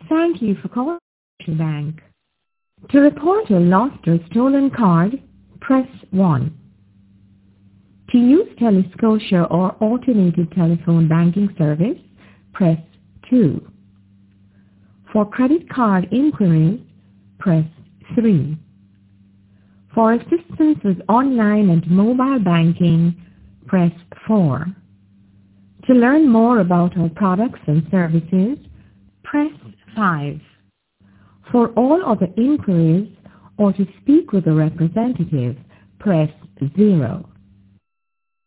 Thank you for calling Bank. To report a lost or stolen card, press 1. To use Telescotia or alternative telephone banking service, press 2. For credit card inquiries, press 3. For assistance with online and mobile banking, press 4. To learn more about our products and services, press 5. For all other inquiries or to speak with a representative, press 0.